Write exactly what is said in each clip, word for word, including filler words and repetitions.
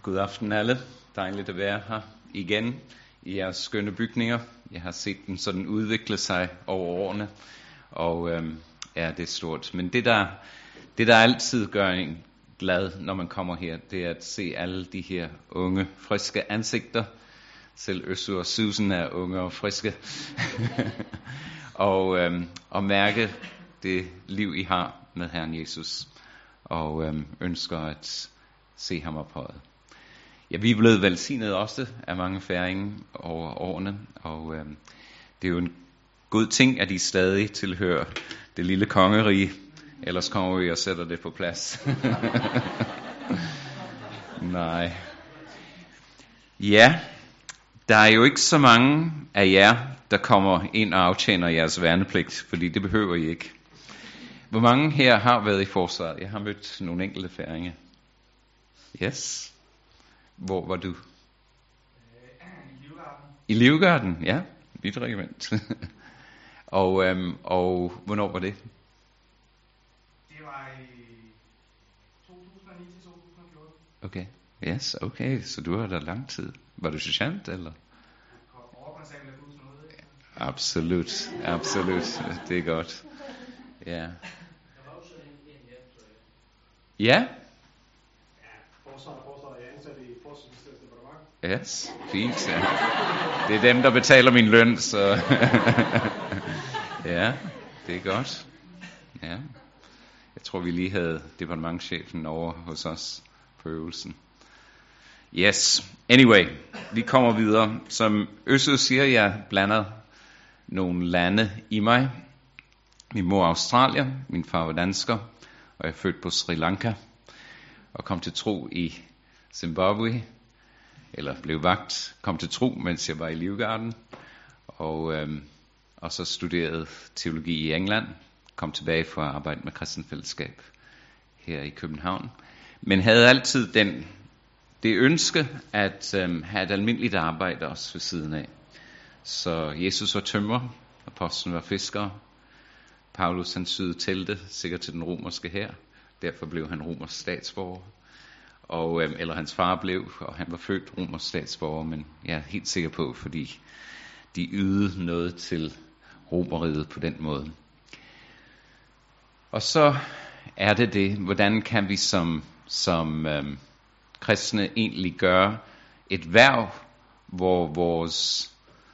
God aften alle. Dejligt at være her igen i jeres skønne bygninger. Jeg har set dem sådan udvikle sig over årene, og øhm, ja, det er stort. Men det der, det der altid gør en glad, når man kommer her, det er at se alle de her unge, friske ansigter. Selv Øssur og Susan er unge og friske. og, øhm, og mærke det liv, I har med Herren Jesus. Og øhm, ønsker at se ham ophøjet. Ja, vi er blevet velsignet også af mange færinger over årene, og øhm, det er jo en god ting, at I stadig tilhører det lille kongerige. Ellers kommer vi og sætter det på plads. Nej. Ja, der er jo ikke så mange af jer, der kommer ind og aftjener jeres værnepligt, fordi det behøver I ikke. Hvor mange her har været i forsvaret? Jeg har mødt nogle enkelte færinger. Yes. Hvor var du? I Livgarden. I Livgarden, ja. Mit regiment. og, øhm, og hvornår var det? Det var i to tusind og ni til to tusind og fjorten. Okay. Yes, okay. Så du har der lang tid. Var du sergeant, eller? Overkonstabel af bussen ude, ikke? Absolut. Absolut. Det er godt. Ja. Ja? Forsvaret, forsvaret. Jeg er ansat i Forsvarsministeriets departement. Yes, fint. Ja. Det er dem, der betaler min løn, så... ja, det er godt. Ja. Jeg tror, vi lige havde departementschefen over hos os på øvelsen. Yes, anyway, vi kommer videre. Som Øssur siger, jeg blander nogle lande i mig. Min mor er Australier, min far var dansker, og jeg er født på Sri Lanka. Og kom til tro i Zimbabwe, eller blev vagt, kom til tro, mens jeg var i Livgarden, og, øhm, og så studerede teologi i England, kom tilbage for at arbejde med kristenfællesskab her i København, men havde altid den, det ønske at øhm, have et almindeligt arbejde også ved siden af. Så Jesus var tømrer, apostlen var fisker, Paulus han syede telte, sikkert til den romerske hær. Derfor blev han romersk statsborger, og, øhm, eller hans far blev, og han var født romersk statsborger, men jeg er helt sikker på, fordi de ydede noget til Romeriet på den måde. Og så er det det, hvordan kan vi som, som øhm, kristne egentlig gøre et hverv, hvor vores,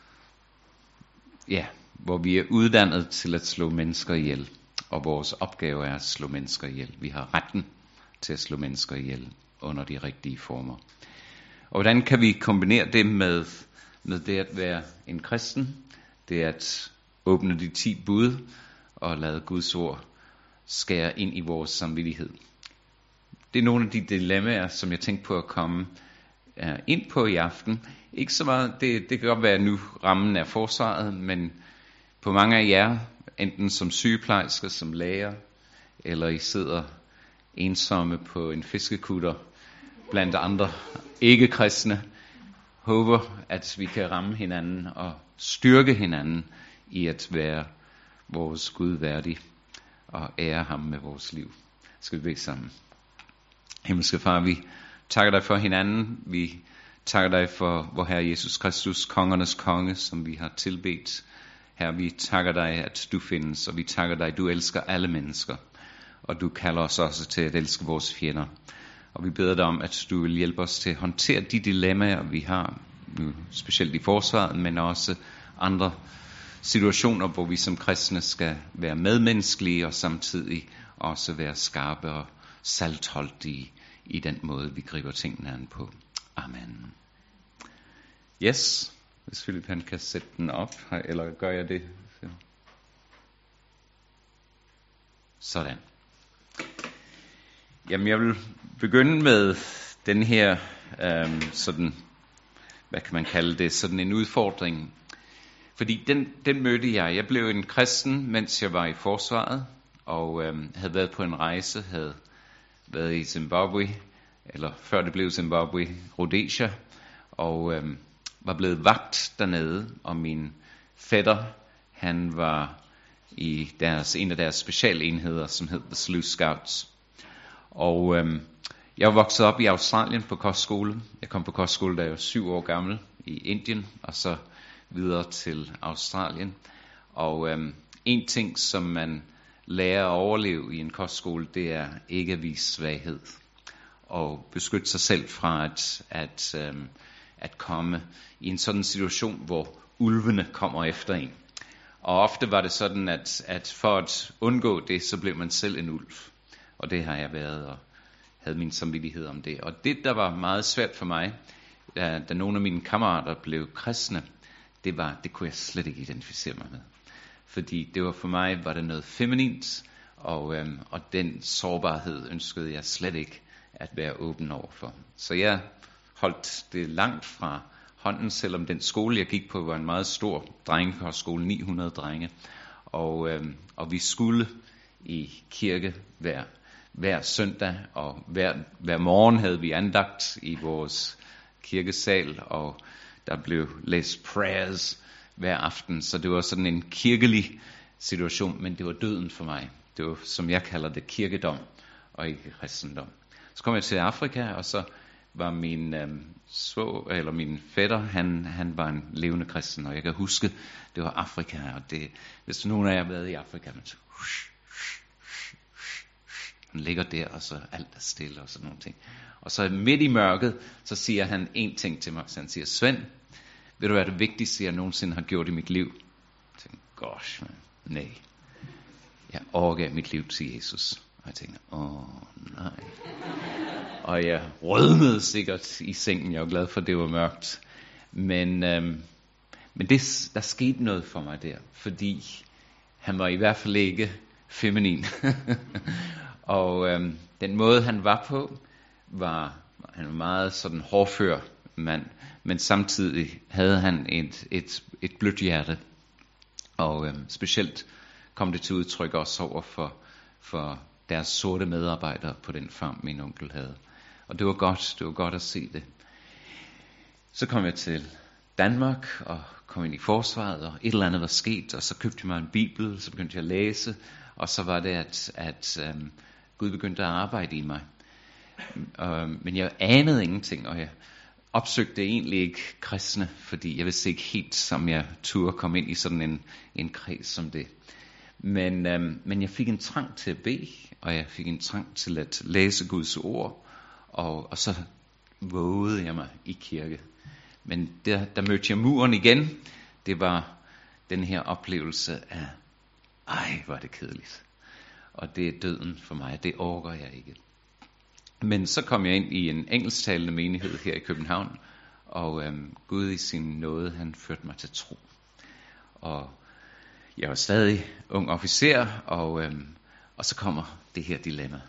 ja, hvor vi er uddannet til at slå mennesker ihjel. Og vores opgave er at slå mennesker ihjel. Vi har retten til at slå mennesker ihjel under de rigtige former. Og hvordan kan vi kombinere det med, med det at være en kristen? Det er at åbne de ti bud og lade Guds ord skære ind i vores samvittighed. Det er nogle af de dilemmaer, som jeg tænkte på at komme uh, ind på i aften. Ikke så meget, det, det kan godt være nu rammen er forsvaret, men på mange af jer, enten som sygeplejersker, som læger, eller I sidder ensomme på en fiskekutter blandt andre ikke-kristne, håber, at vi kan ramme hinanden og styrke hinanden i at være vores Gud værdig og ære ham med vores liv. Skal vi bede sammen? Himmelske Far, vi takker dig for hinanden. Vi takker dig for vor Herre Jesus Kristus, kongernes konge, som vi har tilbedt. Herre, vi takker dig, at du findes, og vi takker dig, at du elsker alle mennesker. Og du kalder os også til at elske vores fjender. Og vi beder dig om, at du vil hjælpe os til at håndtere de dilemmaer, vi har, nu specielt i forsvaret, men også andre situationer, hvor vi som kristne skal være medmenneskelige, og samtidig også være skarpe og saltholdige i den måde, vi griber tingene an på. Amen. Yes. Hvis Philip han kan sætte den op, eller gør jeg det? Sådan. Jamen jeg vil begynde med den her, øhm, sådan, hvad kan man kalde det, sådan en udfordring. Fordi den, den mødte jeg. Jeg blev en kristen, mens jeg var i forsvaret, og øhm, havde været på en rejse, havde været i Zimbabwe, eller før det blev Zimbabwe, Rhodesia, og øhm, var blevet vagt dernede, og min fætter, han var i deres, en af deres specialenheder, som hed The Sleuth Scouts. Og øhm, Jeg var vokset op i Australien på kostskole. Jeg kom på kostskole, da jeg var syv år gammel i Indien, og så videre til Australien. Og øhm, en ting, som man lærer at overleve i en kostskole, det er ikke at vise svaghed. Og beskytte sig selv fra at, at, øhm, at komme i en sådan situation, hvor ulvene kommer efter en. Og ofte var det sådan, at, at for at undgå det, så blev man selv en ulv. Og det har jeg været, og havde min samvittighed om det. Og det, der var meget svært for mig, da, da nogle af mine kammerater blev kristne, det var, det kunne jeg slet ikke identificere mig med. Fordi det var for mig, var det noget feminint, og, øhm, og den sårbarhed ønskede jeg slet ikke at være åben over for. Så jeg holdt det langt fra hånden, selvom den skole, jeg gik på, var en meget stor drengekostskole, ni hundrede drenge. Og, øhm, og vi skulle i kirke hver, hver søndag, og hver, hver morgen havde vi andagt i vores kirkesal, og der blev læst prayers hver aften. Så det var sådan en kirkelig situation, men det var døden for mig. Det var, som jeg kalder det, kirkedom, og ikke kristendom. Så kom jeg til Afrika, og så var min øhm, svå, eller min fætter, han, han var en levende kristen, og jeg kan huske, det var Afrika, og det, hvis nogen af jer har været i Afrika, man så, han ligger der, og så alt er stille, og sådan nogle ting. Og så midt i mørket, så siger han en ting til mig, så han siger, Svend, ved du hvad det vigtigste, jeg nogensinde har gjort i mit liv? Jeg tænkte, gosh, man, nej. Jeg overgav mit liv til Jesus. Og jeg tænkte, åh nej. Og jeg rødmede sikkert i sengen. Jeg var glad for, at det var mørkt. Men, øhm, men det, der skete noget for mig der. Fordi han var i hvert fald ikke feminin. Og øhm, den måde, han var på, var han var meget sådan hårdfør mand. Men samtidig havde han et, et, et blødt hjerte. Og øhm, specielt kom det til udtryk også over for, for deres sorte medarbejdere på den farm, min onkel havde. Og det var godt, det var godt at se det. Så kom jeg til Danmark og kom ind i forsvaret, og et eller andet var sket, og så købte jeg mig en bibel, så begyndte jeg at læse, og så var det, at, at øhm, Gud begyndte at arbejde i mig. Øhm, men jeg anede ingenting, og jeg opsøgte egentlig ikke kristne, fordi jeg vidste ikke helt, som jeg turde komme ind i sådan en, en kreds som det. Men, øhm, men jeg fik en trang til at bede, og jeg fik en trang til at læse Guds ord, og, og så vågede jeg mig i kirke. Men der, der mødte jeg muren igen. Det var den her oplevelse af, ej, hvor er det kedeligt. Og det er døden for mig, det orker jeg ikke. Men så kom jeg ind i en engelsktalende menighed her i København, og øhm, Gud i sin nåde, han førte mig til tro. Og jeg var stadig ung officer, og, øhm, og så kommer det her dilemma.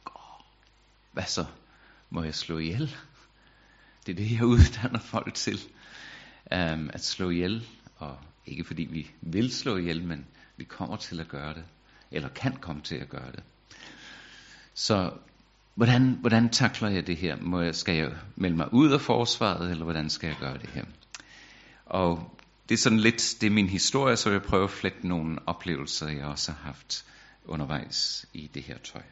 Hvad så? Må jeg slå ihjel? Det er det, jeg uddanner folk til. Um, at slå ihjel. Og ikke fordi vi vil slå ihjel, men vi kommer til at gøre det. Eller kan komme til at gøre det. Så hvordan, hvordan takler jeg det her? Må jeg, skal jeg melde mig ud af forsvaret, eller hvordan skal jeg gøre det her? Og det er sådan lidt, det er min historie, så jeg prøver at flette nogle oplevelser, jeg også har haft undervejs i det her tøj.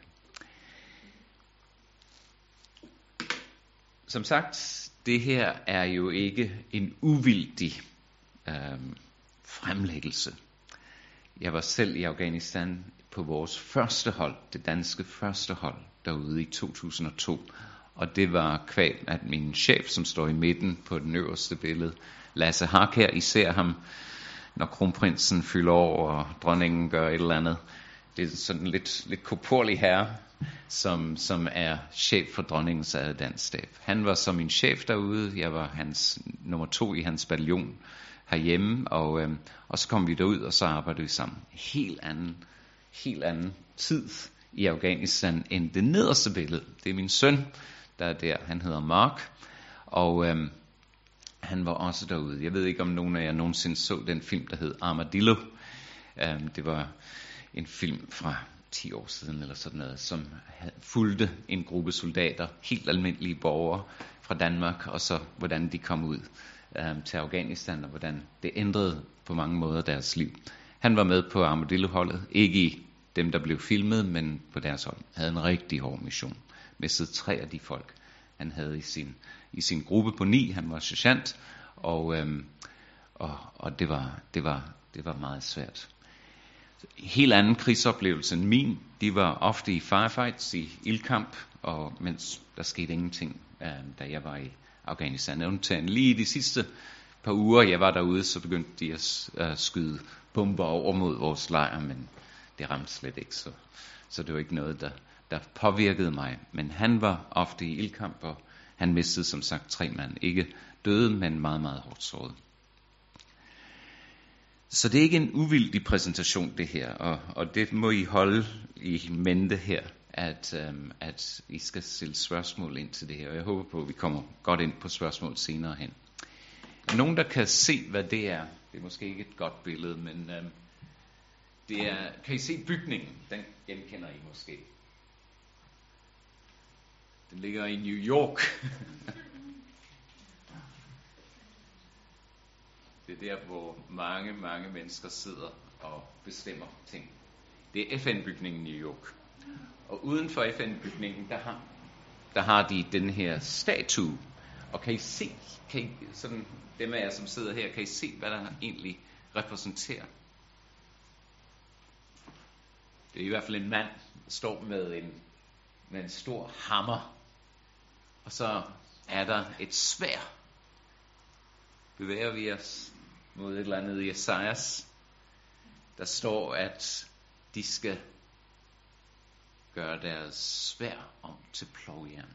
Som sagt, det her er jo ikke en uvildig øhm, fremlæggelse. Jeg var selv i Afghanistan på vores første hold, det danske første hold, derude i to tusind og to. Og det var kvad, at min chef, som står i midten på den øverste billede, Lasse Harkær, I ser ham, når kronprinsen fylder over, og dronningen gør et eller andet. Det er sådan lidt, lidt korporlig herre, som, som er chef for dronningens adjudantstab. Han var så min chef derude, jeg var hans nummer to i hans bataljon herhjemme, og, øhm, og så kom vi derud, og så arbejdede vi sammen. Helt anden, helt anden tid i Afghanistan end det nederste billede. Det er min søn, der er der, han hedder Mark, og øhm, han var også derude. Jeg ved ikke, om nogen af jer nogensinde så den film, der hed Armadillo. Øhm, det var en film fra ti år siden eller sådan noget, som fulgte en gruppe soldater, helt almindelige borgere fra Danmark, og så hvordan de kom ud øhm, til Afghanistan, og hvordan det ændrede på mange måder deres liv. Han var med på Armadillo-holdet, ikke i dem, der blev filmet, men på deres hold. Havde en rigtig hård mission. mistede tre af de folk, han havde i sin, i sin gruppe på ni. Han var sergeant, og, øhm, og, og det, var, det, var, det var meget svært. Helt anden krigsoplevelse end min. De var ofte i firefights, i ildkamp, og mens der skete ingenting, øhm, da jeg var i Afghanistan. Undtagen lige de sidste par uger, jeg var derude, så begyndte de at uh, skyde bomber over mod vores lejr, men det ramte slet ikke, så, så det var ikke noget, der, der påvirkede mig. Men han var ofte i ildkamp, og han mistede som sagt tre mand. Ikke døde, men meget, meget hårdt såret. Så det er ikke en uvildig præsentation, det her, og, og det må I holde i mente her, at, øhm, at I skal stille spørgsmål ind til det her, og jeg håber på, at vi kommer godt ind på spørgsmål senere hen. Nogen, der kan se, hvad det er, det er måske ikke et godt billede, men øhm, det er, kan I se bygningen? Den genkender I måske. Den ligger i New York. Det er der, hvor mange, mange mennesker sidder og bestemmer ting. Det er F N-bygningen i New York. Og uden for F N-bygningen, der har, der har de den her statue. Og kan I se, kan I, sådan, dem af jer, som sidder her, kan I se, hvad der egentlig repræsenterer? Det er i hvert fald en mand, der står med en, med en stor hammer. Og så er der et sværd. Bevæger vi os mod et eller andet i Esajas. Der står, at de skal gøre deres sværd om til plovjern.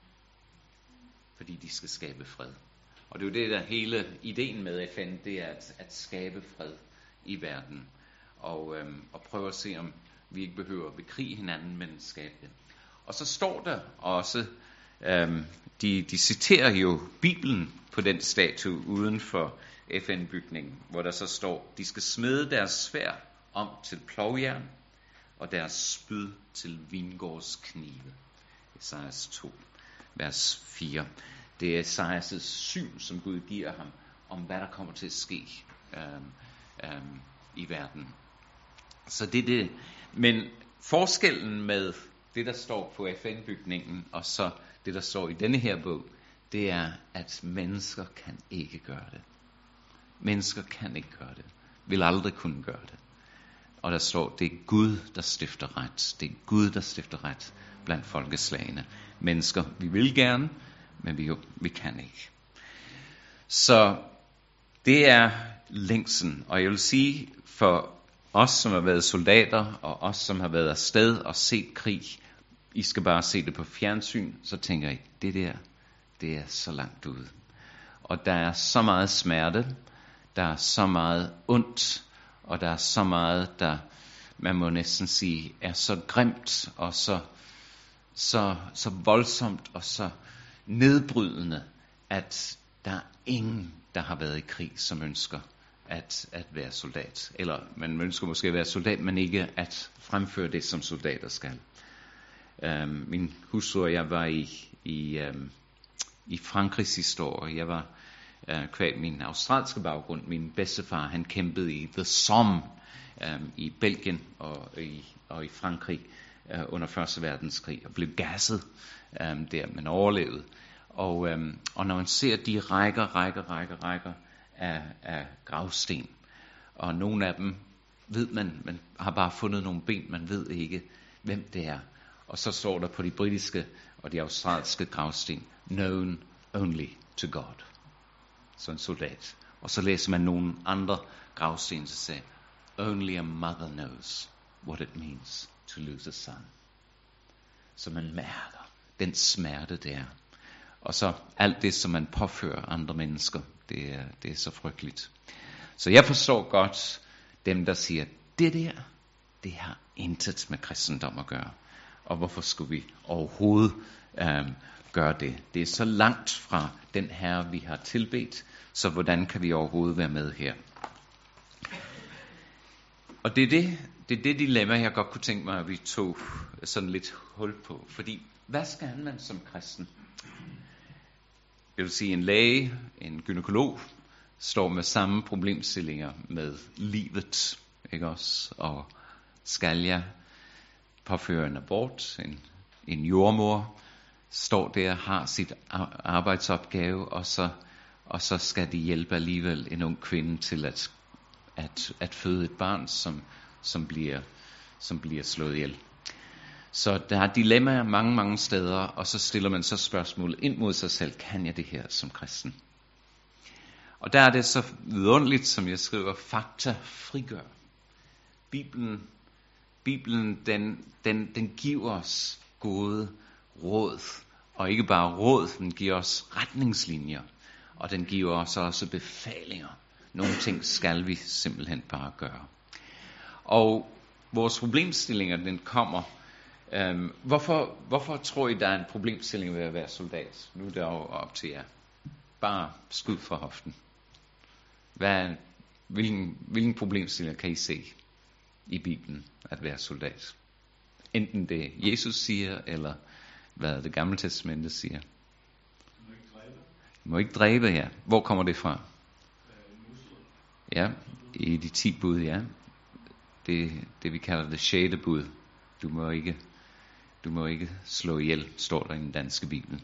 Fordi de skal skabe fred. Og det er jo det, der hele ideen med F N, det er at, at skabe fred i verden. Og, øhm, og prøve at se, om vi ikke behøver at bekrige hinanden, men skabe det. Og så står der også, øhm, de, de citerer jo Bibelen på den statue uden for F N-bygningen, hvor der så står, de skal smede deres sværd om til plovjern, og deres spyd til vingårdsknive. Esajas to, vers fire. Det er Esajas syn, som Gud giver ham, om hvad der kommer til at ske øhm, øhm, i verden. Så det er det. Men forskellen med det, der står på F N-bygningen, og så det, der står i denne her bog, det er, at mennesker kan ikke gøre det. Mennesker kan ikke gøre det. Vil aldrig kunne gøre det. Og der står, det er Gud, der stifter ret. Det er Gud, der stifter ret blandt folkeslagene. Mennesker, vi vil gerne, men vi, jo, vi kan ikke. Så det er længsen. Og jeg vil sige, for os, som har været soldater, og os, som har været afsted og set krig, I skal bare se det på fjernsyn, så tænker I, det der, det er så langt ude. Og der er så meget smerte, der er så meget ondt, og der er så meget, der, man må næsten sige, er så grimt, og så, så, så voldsomt, og så nedbrydende, at der er ingen, der har været i krig, som ønsker at, at være soldat. Eller man ønsker måske at være soldat, men ikke at fremføre det, som soldater skal. Um, min hustru og jeg var i, i, um, i Frankrig sidste år. Jeg var uh, kvad min australske baggrund. Min bedstefar, han kæmpede i The Somme um, i Belgien og i, og i Frankrig uh, under første verdenskrig og blev gasset um, der, men overlevede. Og, um, og når man ser de rækker, rækker, rækker, rækker af, af gravsten, og nogle af dem ved man, man har bare fundet nogle ben, man ved ikke, hvem det er. Og så står der på de britiske og de australske gravsten, known only to God. Så en soldat. Og så læser man nogle andre gravsten, så siger, only a mother knows what it means to lose a son. Så man mærker den smerte der. Og så alt det, som man påfører andre mennesker, det er, det er så frygteligt. Så jeg forstår godt dem, der siger, det der, det har intet med kristendom at gøre. Og hvorfor skulle vi overhovedet øh, gøre det? Det er så langt fra den Herre, vi har tilbedt, så hvordan kan vi overhovedet være med her? Og det er det, det er det dilemma, jeg godt kunne tænke mig, at vi tog sådan lidt hul på. Fordi, hvad skal man som kristen? Jeg vil sige, en læge, en gynekolog, står med samme problemstillinger med livet, ikke også? Og skal jeg påføre en abort, en, en jordmor, står der og har sit arbejdsopgave, og så, og så skal de hjælpe alligevel en ung kvinde til at, at, at føde et barn, som, som, bliver, som bliver slået ihjel. Så der er dilemmaer mange, mange steder, og så stiller man så spørgsmålet ind mod sig selv, kan jeg det her som kristen? Og der er det så vidunderligt, som jeg skriver, fakta frigør. Bibelen, Bibelen den, den, den giver os gode råd, og ikke bare råd, den giver os retningslinjer, og den giver os også befalinger. Nogle ting skal vi simpelthen bare gøre. Og vores problemstillinger, den kommer. Øhm, hvorfor, hvorfor tror I, der er en problemstilling ved at være soldat? Nu er det jo op til jer. Bare skud fra hoften. Hvad, hvilken, hvilken problemstilling kan I se i Bibelen at være soldat? Enten det Jesus siger, eller hvad det gamle testamente siger. Du må ikke dræbe. Du må ikke dræbe, ja. Hvor kommer det fra? Øh, Ja, i de ti bud, ja. Det, det vi kalder det sjette bud. Du må ikke, du må ikke slå ihjel, står der i den danske Bibel.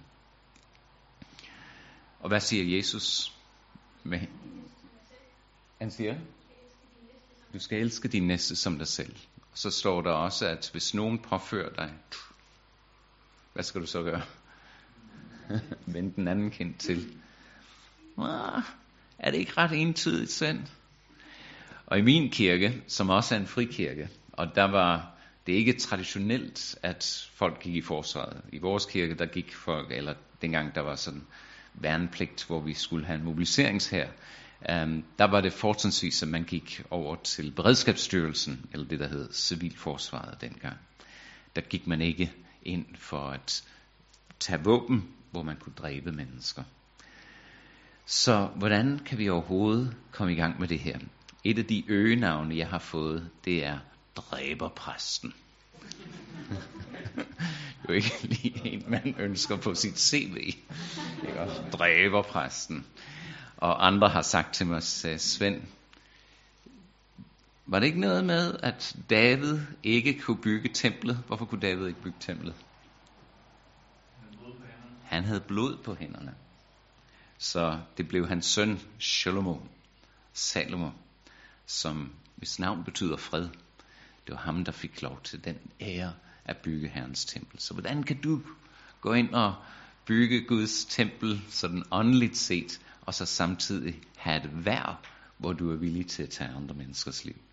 Og hvad siger Jesus? Med? Han siger, du skal elske din næste som dig selv. Og så står der også, at hvis nogen påfører dig, hvad skal du så gøre? Vend den anden kind til. Ah, er det ikke ret entydigt sendt? Og i min kirke, som også er en frikirke, og der var det ikke traditionelt, at folk gik i forsvaret. I vores kirke, der gik folk, eller dengang der var sådan værnepligt, hvor vi skulle have en mobiliseringshær, um, der var det fortrinsvis, at man gik over til beredskabsstyrelsen, eller det der hed civilforsvaret dengang. Der gik man ikke ind for at tage våben, hvor man kunne dræbe mennesker. Så hvordan kan vi overhovedet komme i gang med det her? Et af de øgenavne, jeg har fået, det er dræberpræsten. Det er jo ikke lige en, man ønsker på sit C V. Det er også dræberpræsten. Og andre har sagt til mig, Svend, var det ikke noget med, at David ikke kunne bygge templet? Hvorfor kunne David ikke bygge templet? Han havde blod på hænderne. Så det blev hans søn Salomo, Salomo, som hvis navn betyder fred. Det var ham, der fik lov til den ære at bygge Herrens tempel. Så hvordan kan du gå ind og bygge Guds tempel sådan åndeligt set, og så samtidig have et værv, hvor du er villig til at tage andre menneskers liv?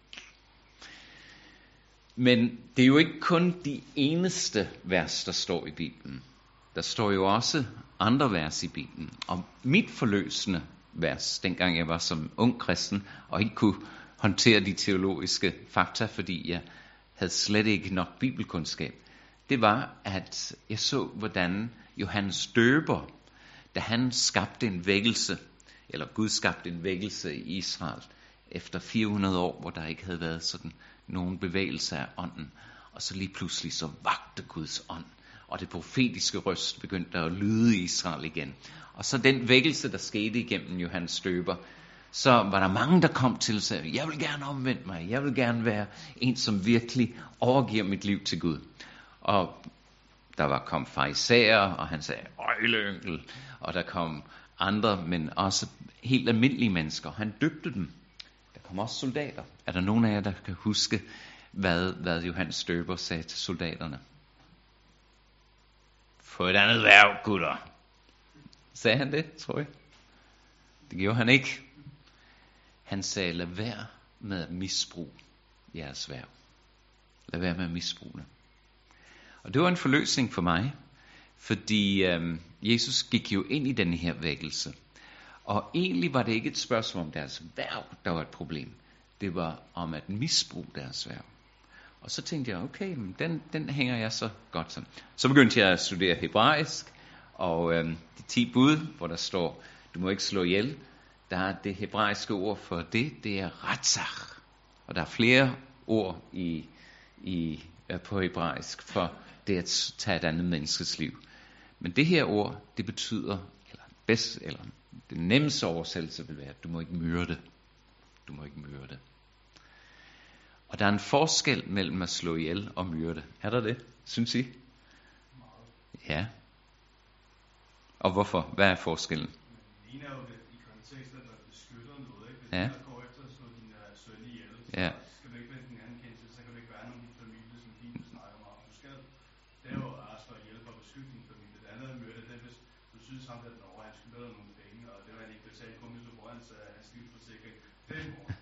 Men det er jo ikke kun de eneste vers, der står i Bibelen. Der står jo også andre vers i Bibelen. Og mit forløsende vers, dengang jeg var som ung kristen, og ikke kunne håndtere de teologiske fakta, fordi jeg havde slet ikke nok bibelkundskab, det var, at jeg så, hvordan Johannes Døber, da han skabte en vækkelse, eller Gud skabte en vækkelse i Israel, efter fire hundrede år, hvor der ikke havde været sådan nogen bevægelse af ånden, og så lige pludselig så vagte Guds ånd, og det profetiske røst begyndte at lyde i Israel igen. Og så den vækkelse, der skete igennem Johannes Døber, så var der mange, der kom til og sagde, jeg vil gerne omvende mig, jeg vil gerne være en, som virkelig overgiver mit liv til Gud. Og der var kom farisæer, og han sagde, øjleyngel, og der kom andre, men også helt almindelige mennesker. Han døbte dem. Der kom også soldater. Er der nogen af jer, der kan huske, hvad, hvad Johannes Døber sagde til soldaterne? Få et andet værv, gutter. Sagde han det, tror jeg? Det gjorde han ikke. Han sagde, lad være med at misbruge jeres værv. Lad være med at misbruge det. Og det var en forløsning for mig, fordi øhm, Jesus gik jo ind i den her vækkelse. Og egentlig var det ikke et spørgsmål om deres værv, der var et problem. Det var om at misbruge deres værv. Og så tænkte jeg, okay, den, den hænger jeg så godt som. Så begyndte jeg at studere hebraisk, og øhm, de ti bud, hvor der står, du må ikke slå ihjel, der er det hebraiske ord for det, det er ratzach. Og der er flere ord i, i, på hebraisk for det at tage et andet menneskes liv. Men det her ord, det betyder, eller bedst, eller det nemmeste oversættelse vil være, at du må ikke myrde. Du må ikke myrde. Og der er en forskel mellem at slå ihjel og myrde. Er der det, synes I? Ja. Og hvorfor? Hvad er forskellen? Den ene er jo det, i kontekst, at der beskytter noget, ikke? Hvis Ja. du går efter at slå din uh, søn ihjel, så Ja. skal du ikke vente en anden kendelse, så kan du ikke være nogen i din familie, som Bibelen snakker om. Du skal derudover at slå ihjel for at beskytte din familie. Det andet er at myrde, det er, hvis du synes ham der den over, han skylder dig nogle penge, og det var han ikke betalt, kun hvis du får hans, uh, hans livsforsikring. Det er mor.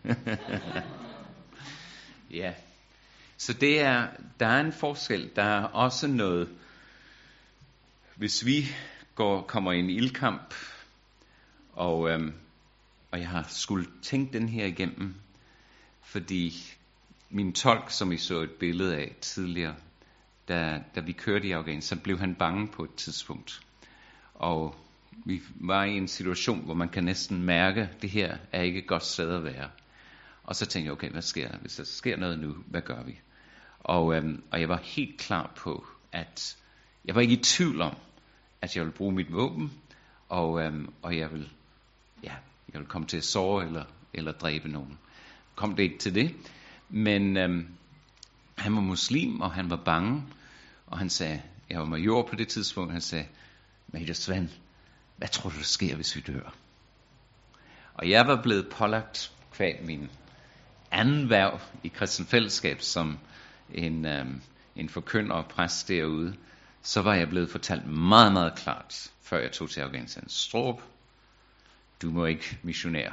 Ja. Så det er, der er en forskel. Der er også noget, hvis vi går, kommer i en ildkamp, og, øhm, og jeg har skulle tænke den her igennem, fordi min tolk, som I så et billede af tidligere, da, da vi kørte i Afghanistan, så blev han bange på et tidspunkt. Og vi var i en situation, hvor man kan næsten mærke, at det her er ikke et godt sted at være. Og så tænkte jeg, okay, hvad sker der? Hvis der sker noget nu, hvad gør vi? Og, øhm, og jeg var helt klar på, at jeg var ikke i tvivl om, at jeg ville bruge mit våben, og, øhm, og jeg vil, ja, jeg vil komme til at såre eller, eller dræbe nogen. Kom det ikke til det, men øhm, han var muslim, og han var bange, og han sagde, jeg var major på det tidspunkt, han sagde, Major Svend, hvad tror du, der sker, hvis vi dør? Og jeg var blevet pålagt kvad min anden værv i Kristen Fællesskab, som en, øhm, en forkynder og præst derude, så var jeg blevet fortalt meget, meget klart, før jeg tog til Afghanistan. Strup, du må ikke missionere.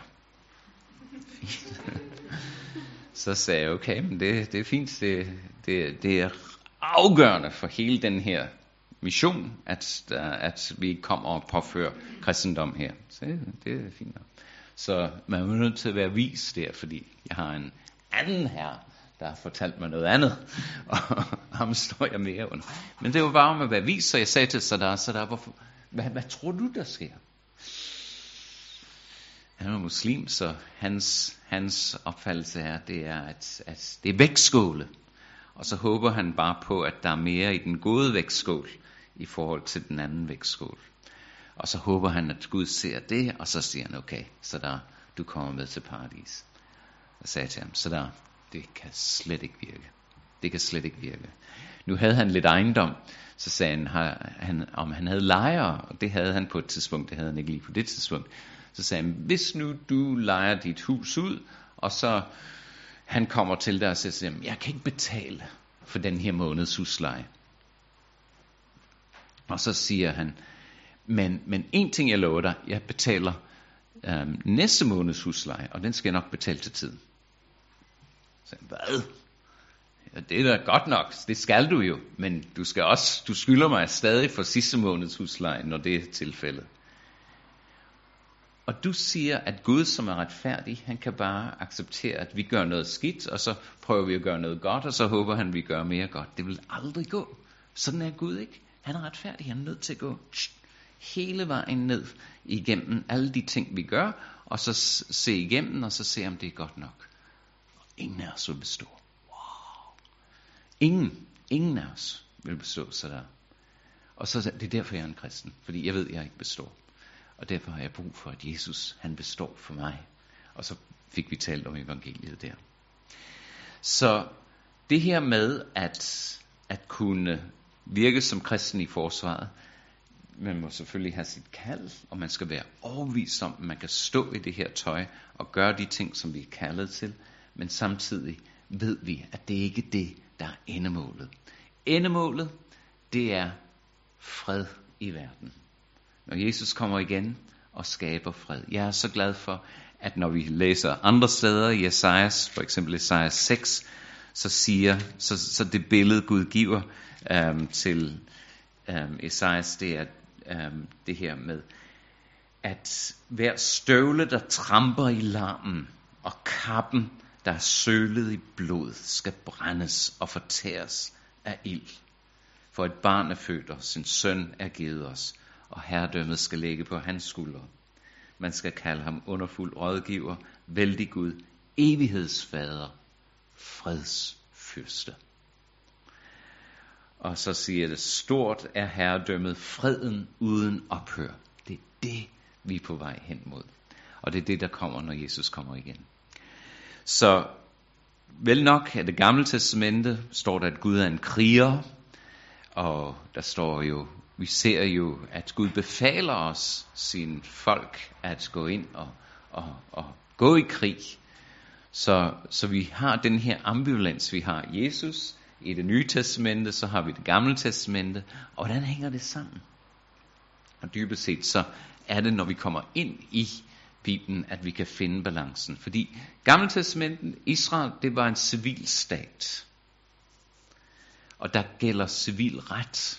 Så sagde jeg, okay, men det, det er fint, det, det, det er afgørende for hele den her mission, at, at vi ikke kommer og påfører kristendom her. Så det, det er fint. Så man er nødt til at være vis der, fordi jeg har en anden her, der har fortalt mig noget andet, og ham står jeg mere under. Men det var bare om at være vis, så jeg sagde til Sadar, Sadar, hvorfor, hvad, hvad tror du, der sker? Han er muslim, så hans, hans opfattelse er, det er, at, at det er vægtskåle. Og så håber han bare på, at der er mere i den gode vægtskål, i forhold til den anden vægtskål. Og så håber han, at Gud ser det, og så siger han, okay, så der, du kommer med til paradis. Og sagde til ham, så der, det kan slet ikke virke. Det kan slet ikke virke. Nu havde han lidt ejendom, så sagde han, han om han havde lejere, og det havde han på et tidspunkt, det havde han ikke lige på det tidspunkt. Så sagde han, hvis nu du lejer dit hus ud, og så han kommer til dig og siger, jeg kan ikke betale for den her måneds husleje. Og så siger han, men, men en ting jeg lover dig, jeg betaler øhm, næste måneds husleje, og den skal jeg nok betale til tiden. Så hvad? Ja, det er da godt nok, det skal du jo, men du skal også, du skylder mig stadig for sidste måneds husleje, når det er tilfældet. Og du siger, at Gud, som er retfærdig, han kan bare acceptere, at vi gør noget skidt, og så prøver vi at gøre noget godt, og så håber han, at vi gør mere godt. Det vil aldrig gå. Sådan er Gud ikke. Han er retfærdig, han er nødt til at gå hele vejen ned igennem alle de ting, vi gør, og så se igennem, og så se, om det er godt nok. Og ingen af os vil bestå. Wow. Ingen, ingen af os vil bestå, så der. Og så det er derfor, jeg er en kristen, fordi jeg ved, at jeg ikke består. Og derfor har jeg brug for, at Jesus, han består for mig. Og så fik vi talt om evangeliet der. Så det her med at, at kunne virke som kristen i forsvaret, man må selvfølgelig have sit kald, og man skal være overbevist om, at man kan stå i det her tøj og gøre de ting, som vi er kaldet til. Men samtidig ved vi, at det ikke er det, der er endemålet. Endemålet, det er fred i verden. Når Jesus kommer igen og skaber fred. Jeg er så glad for, at når vi læser andre steder i Esajas, for eksempel Esajas seks, så siger, så, så det billede Gud giver øhm, til øhm, Esajas, det er øhm, det her med, at hver støvle, der tramper i larmen, og kappen, der er sølet i blod, skal brændes og fortæres af ild. For et barn er født os, sin søn er givet os, og herredømmet skal ligge på hans skuldre. Man skal kalde ham underfuld rådgiver, vældig Gud, evighedsfader, fredsfyrste. Og så siger det, stort er herredømmet, freden uden ophør. Det er det, vi er på vej hen mod. Og det er det, der kommer, når Jesus kommer igen. Så vel nok af det gamle testamente står der, at Gud er en kriger, og der står jo vi ser jo, at Gud befaler os, sin folk, at gå ind og, og, og gå i krig. Så, så vi har den her ambivalens. Vi har Jesus i det nye testamente, så har vi det gamle testamente. Og hvordan hænger det sammen? Og dybest set så er det, når vi kommer ind i Bibelen, at vi kan finde balancen. Fordi gamle testamentet, Israel, det var en civil stat. Og der gælder civil ret.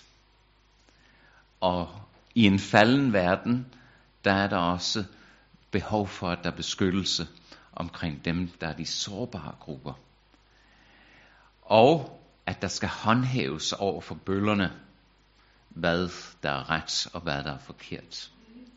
Og i en falden verden, der er der også behov for, at der er beskyttelse omkring dem, der er de sårbare grupper. Og at der skal håndhæves over for bøllerne, hvad der er ret og hvad der er forkert.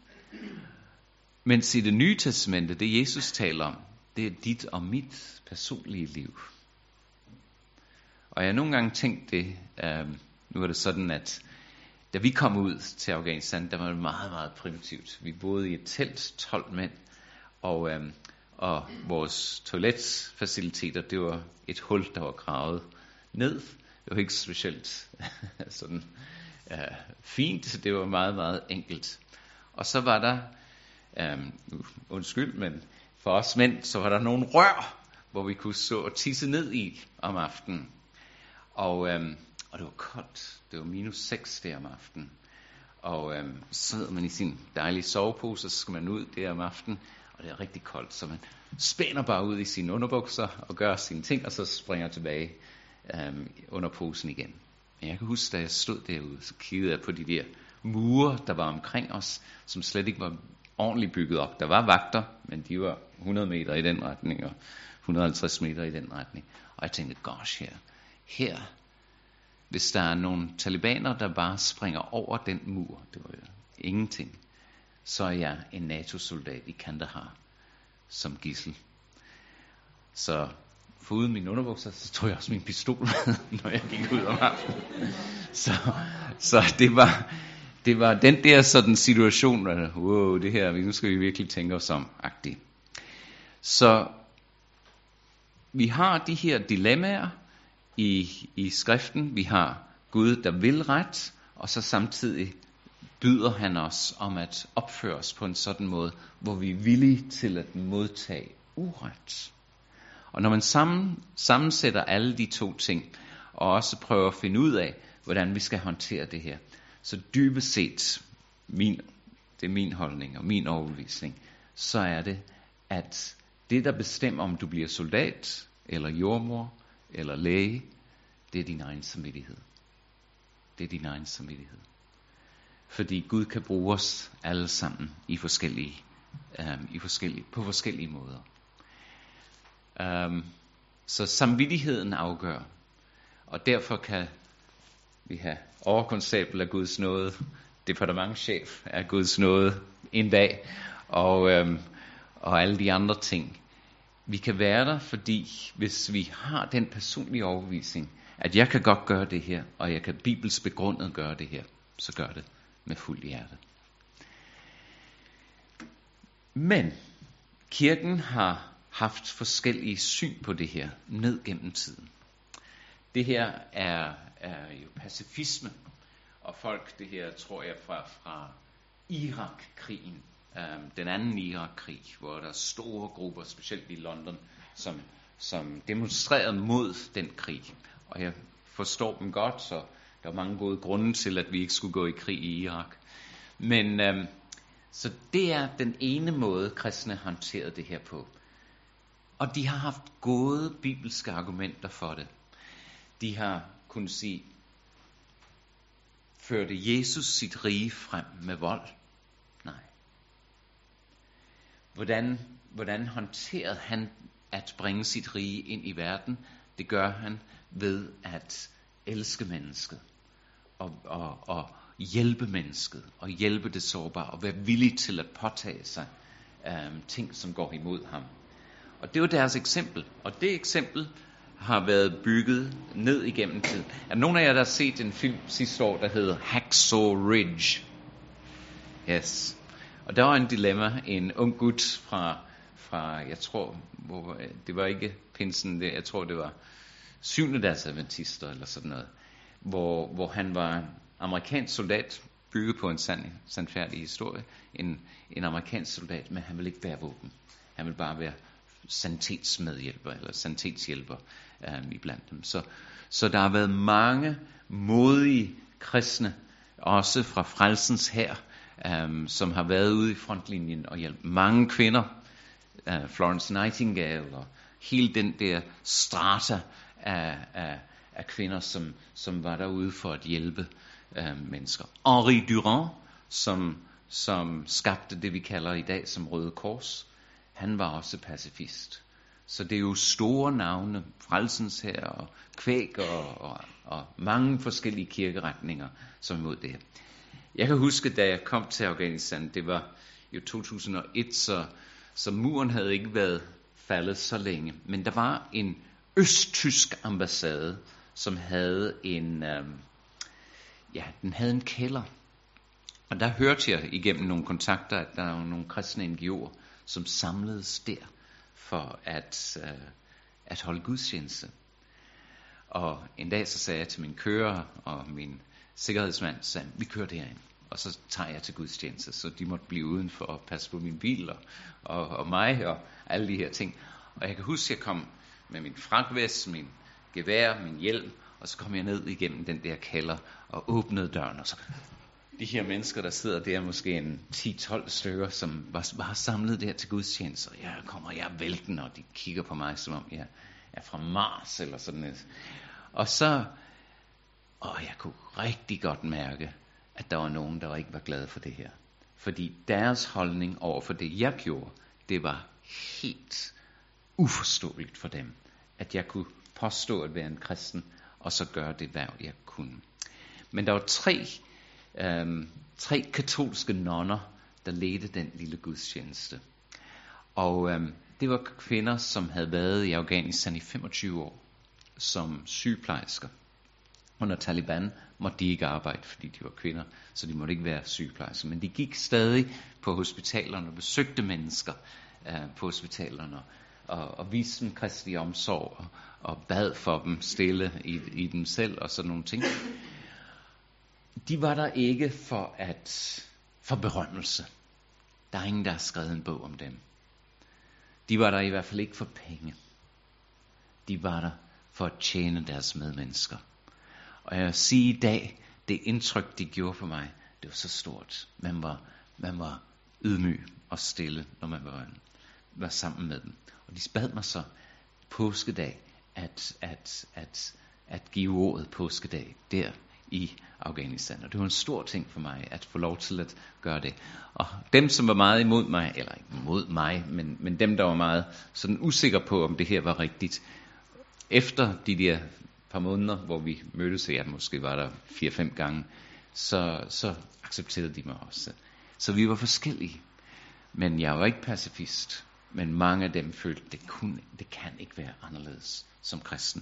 Mens i det nye testamente, det Jesus taler om, det er dit og mit personlige liv. Og jeg har nogle gange tænkt det, øh, nu er det sådan, at da vi kom ud til Afghanistan, der var det meget, meget primitivt. Vi boede i et telt, tolv mænd, og, øh, og vores toiletfaciliteter, det var et hul, der var gravet ned. Det var ikke specielt sådan øh, fint, det var meget, meget enkelt. Og så var der, øh, undskyld, men for os mænd, så var der nogle rør, hvor vi kunne så og tisse ned i om aftenen. Og, øhm, og det var koldt. Det var minus seks der om aftenen. Og øhm, så sidder man i sin dejlige sovepose, og så skal man ud der om aftenen. Og det er rigtig koldt, så man spænder bare ud i sine underbukser og gør sine ting, og så springer tilbage øhm, under posen igen. Men jeg kan huske, da jeg stod derude, så kiggede jeg på de der mure, der var omkring os, som slet ikke var ordentligt bygget op. Der var vagter, men de var hundrede meter i den retning, og hundrede og halvtreds meter i den retning. Og jeg tænkte, gosh, her, her, hvis der er nogle talibaner, der bare springer over den mur, det var jo ingenting, så er jeg en NATO-soldat i Kandahar som gidsel. Så foruden mine underbukser, så tog jeg også min pistol med, når jeg gik ud om aftenen. Så, så det var, det var den der sådan situation, der, wow, det her, nu skal vi virkelig tænke os om, agtigt. Så vi har de her dilemmaer i, i skriften. Vi har Gud, der vil ret, og så samtidig byder han os om at opføre os på en sådan måde, hvor vi er villige til at modtage uret. Og når man sammen, sammensætter alle de to ting, og også prøver at finde ud af, hvordan vi skal håndtere det her, så dybest set, min, det er min holdning og min overbevisning, så er det, at det, der bestemmer, om du bliver soldat, eller jordmor, eller læge, det er din egen samvittighed. Det er din egen samvittighed. Fordi Gud kan bruge os alle sammen i forskellige, um, i forskellige, på forskellige måder. Um, så samvittigheden afgør. Og derfor kan vi have overkonstabel af Guds nåde, departementschef af Guds nåde en dag, og, um, og alle de andre ting. Vi kan være der, fordi hvis vi har den personlige overbevisning, at jeg kan godt gøre det her, og jeg kan bibelsk begrundet gøre det her, så gør det med fuld hjerte. Men kirken har haft forskellige syn på det her ned gennem tiden. Det her er, er jo pacifisme, og folk, det her tror jeg fra, fra Irak-krigen, um, den anden Irak-krig, hvor der er store grupper, specielt i London, som, som demonstrerede mod den krig. Og jeg forstår dem godt, så der er mange gode grunde til, at vi ikke skulle gå i krig i Irak. Men um, så det er den ene måde, kristne håndterede det her på. Og de har haft gode bibelske argumenter for det. De har kunnet sige, førte Jesus sit rige frem med vold? Nej. Hvordan, hvordan håndterede han at bringe sit rige ind i verden? Det gør han ved at elske mennesket og, og, og hjælpe mennesket og hjælpe det sårbare og være villig til at påtage sig um, ting, som går imod ham. Og det var deres eksempel. Og det eksempel har været bygget ned igennem tid. Er der nogen af jer, der har set en film sidste år, der hedder Hacksaw Ridge? Yes. Og der var en dilemma. En ung gut fra, fra jeg tror, hvor, det var ikke pinsen, det, jeg tror det var syvende dags adventister eller sådan noget. Hvor, hvor han var amerikansk soldat, bygget på en sand, sandfærdig historie. En, en amerikansk soldat, men han vil ikke bære våben. Han vil bare være sanitetsmedhjælper, eller sanitetshjælper um, iblandt dem. Så, så der har været mange modige kristne, også fra Frelsens Hær, um, som har været ude i frontlinjen og hjælpe mange kvinder. Uh, Florence Nightingale og hele den der strata af, af, af kvinder, som, som var derude for at hjælpe uh, mennesker. Henri Durand, som, som skabte det, vi kalder i dag som Røde Kors, han var også pacifist. Så det er jo store navne, Frelsens Hær og Kvæg og, og, og mange forskellige kirkeretninger, som er imod det her. Jeg kan huske, da jeg kom til Afghanistan, det var jo to tusind og et, så, så muren havde ikke været faldet så længe. Men der var en østtysk ambassade, som havde en, øhm, ja, den havde en kælder. Og der hørte jeg igennem nogle kontakter, at der var nogle kristne N G O'er, som samledes der for at, øh, at holde gudstjeneste. Og en dag så sagde jeg til min kører og min sikkerhedsmand, sagde, vi kører derind, og så tager jeg til gudstjeneste, så de måtte blive udenfor og passe på min bil og, og, og mig og alle de her ting. Og jeg kan huske, at jeg kom med min fragtvest, min gevær, min hjelm, og så kom jeg ned igennem den der kælder og åbnede døren, og så de her mennesker, der sidder der, måske en ti tolv stykker, som var, var samlet der til gudstjenester. Jeg kommer, jeg er vælten, og de kigger på mig, som om jeg er fra Mars, eller sådan noget. Og så, og jeg kunne rigtig godt mærke, at der var nogen, der ikke var glade for det her. Fordi deres holdning over for det, jeg gjorde, det var helt uforståeligt for dem. At jeg kunne påstå at være en kristen, og så gøre det værv, jeg kunne. Men der var tre Øhm, tre katolske nonner, der ledte den lille gudstjeneste. Og øhm, det var kvinder, som havde været i Afghanistan i femogtyve år, som sygeplejersker. Under Taliban måtte de ikke arbejde, fordi de var kvinder, så de måtte ikke være sygeplejersker. Men de gik stadig på hospitalerne og besøgte mennesker øh, på hospitalerne, og, og viste dem kristelig omsorg, og, og bad for dem stille i, i dem selv, og sådan nogle ting. De var der ikke for at for berømmelse. Der er ingen, der har skrevet en bog om dem. De var der i hvert fald ikke for penge. De var der for at tjene deres medmennesker. Og jeg vil sige i dag, det indtryk, de gjorde på mig, det var så stort. Man var, man var ydmyg og stille, når man var, var sammen med dem. Og de bad mig så påskedag, at, at, at, at give ordet påskedag der i Afghanistan. Og det var en stor ting for mig, at få lov til at gøre det. Og dem, som var meget imod mig, eller ikke imod mig, men, men dem, der var meget sådan usikre på, om det her var rigtigt, efter de der par måneder, hvor vi mødtes, ja, måske var der fire-fem gange, så, så accepterede de mig også. Så vi var forskellige. Men jeg var ikke pacifist. Men mange af dem følte, det, kunne, det kan ikke være anderledes som kristen.